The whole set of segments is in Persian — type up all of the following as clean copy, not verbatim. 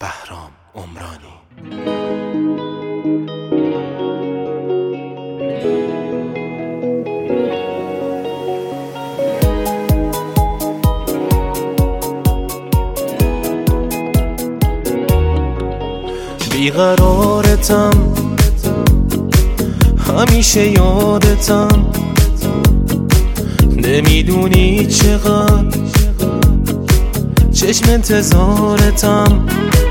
بهرام عمرانی. بیقرارتم، همیشه یادتم، نمیدونی چقدر چشم انتظارتم.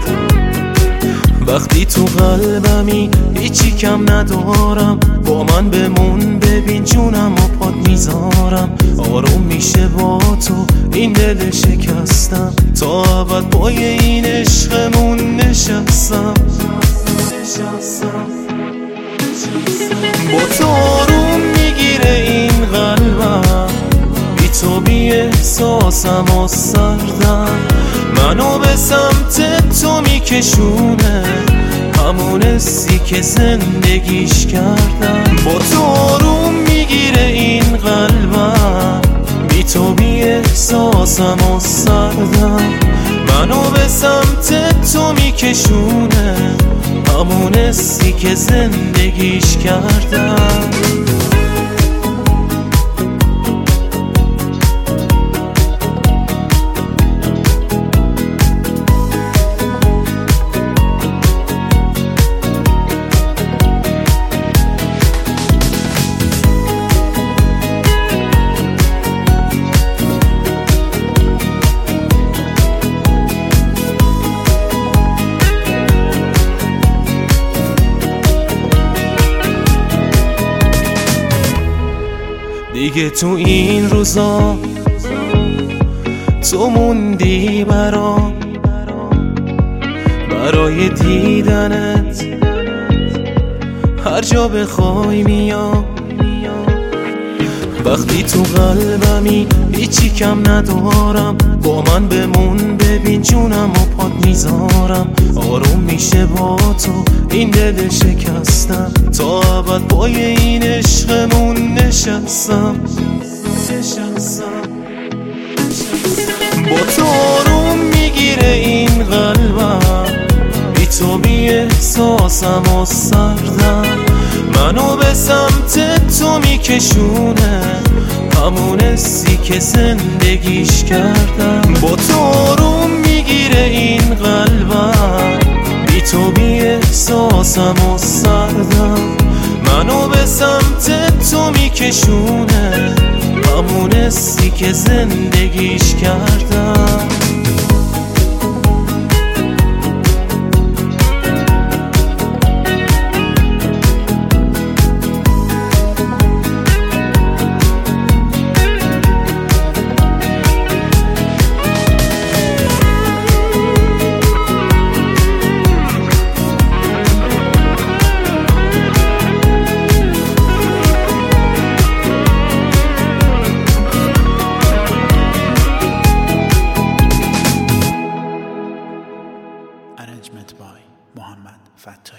وقتی تو قلبمی هیچی کم ندارم، با من بمون ببین جونم و پات میذارم. آروم میشه با تو این دل شکستم، تا ابد پای این عشقمون نشستم. با تو آروم میگیره این قلبم، بی تو بی احساسم و سردم. منو به سمت تو میکشونه همون حسی که زندگیش کردم. با تو آروم میگیره این قلبم، بی تو بی احساسم و سردم. منو به سمت تو میکشونه همون حسی که زندگیش کردم. دیگه تو این روزا تو موندی برای دیدنت، هر جا بخوای میام. وقتی تو قلبمی هیچی کم ندارم، با من بمون ببین جونم و پات میذارم. آروم میشه با تو این دل شکستم، تا ابد پای این عشقمون نشستم. با تو آروم میگیره این قلبم، بی تو بی احساسم و سردم. منو به سمت تو میکشونه همون حسی که زندگیش کردم. با تو آروم میگیره این قلبم، بی تو بی احساسم و سردم. منو به سمت تو میکشونه همون حسی که زندگیش کردم. Arrangement by Muhammad Fattah.